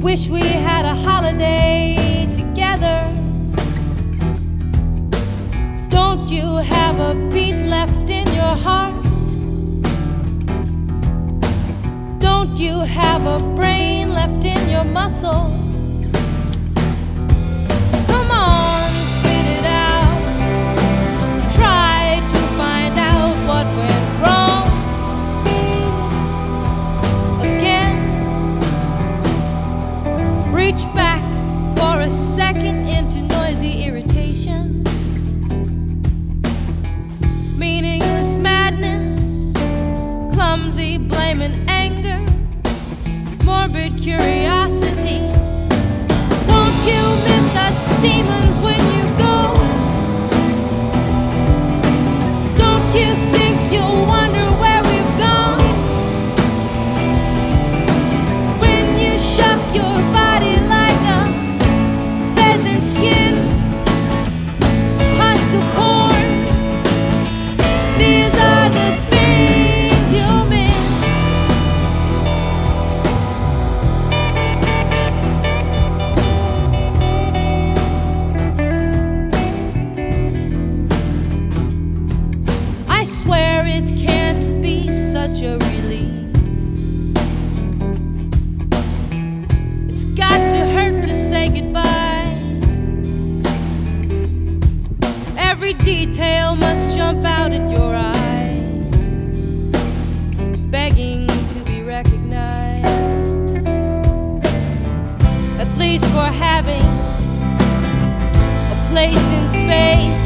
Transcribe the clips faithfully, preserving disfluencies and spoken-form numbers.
Wish we had a holiday together. Don't you have a beat left in your heart? Don't you have a brain left in your muscle? Come on, spit it out. Try to find out what went wrong. Again, reach back for a second into noisy irritation. Meaningless madness, clumsy blame and anger, morbid curiosity. Won't you miss us demons when you go? Don't you think you'll wonder where we've gone? When you shock your body like a pheasant skin, husk of corn, these are the things you'll miss. I swear it can't be such a relief. It's got to hurt to say goodbye. Every detail must jump out at your eye, begging to be recognized, at least for having a place in space,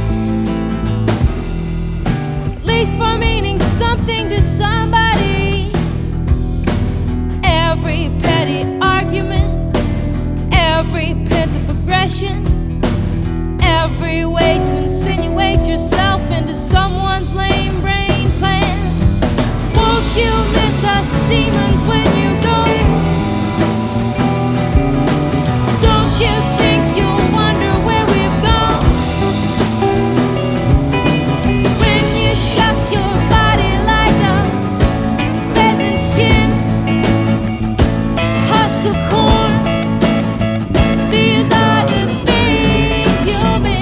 at least for meaning something to somebody. Every petty argument, every pent-up aggression, every way to insinuate yourself into someone's lame brain plan. Won't you miss us demons when you go? Don't you think you'll wonder where we've gone? When you shock your body like a pheasant skin, husk of corn, these are the things you'll miss.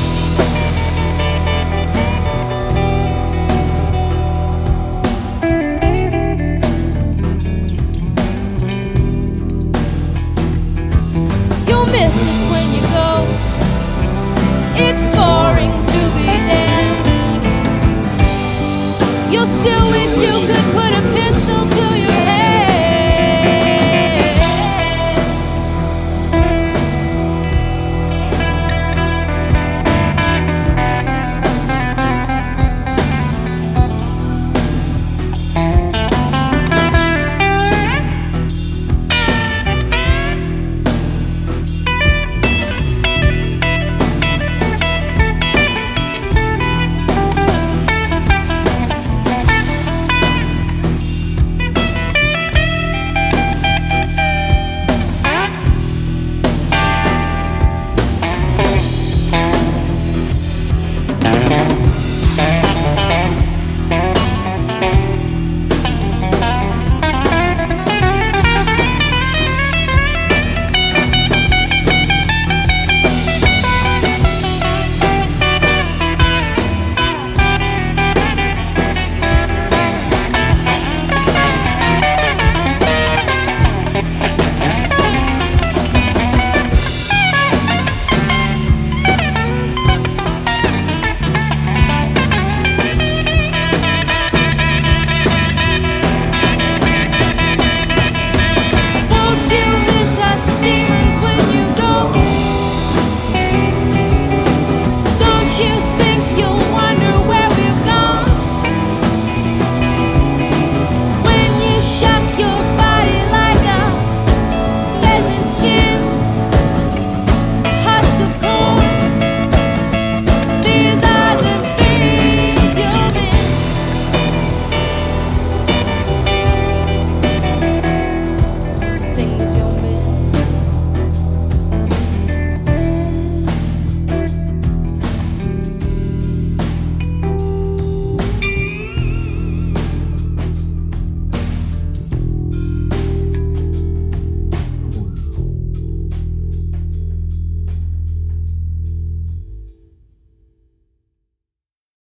You'll miss us when you go. It's boring to be dead. You'll still wish you could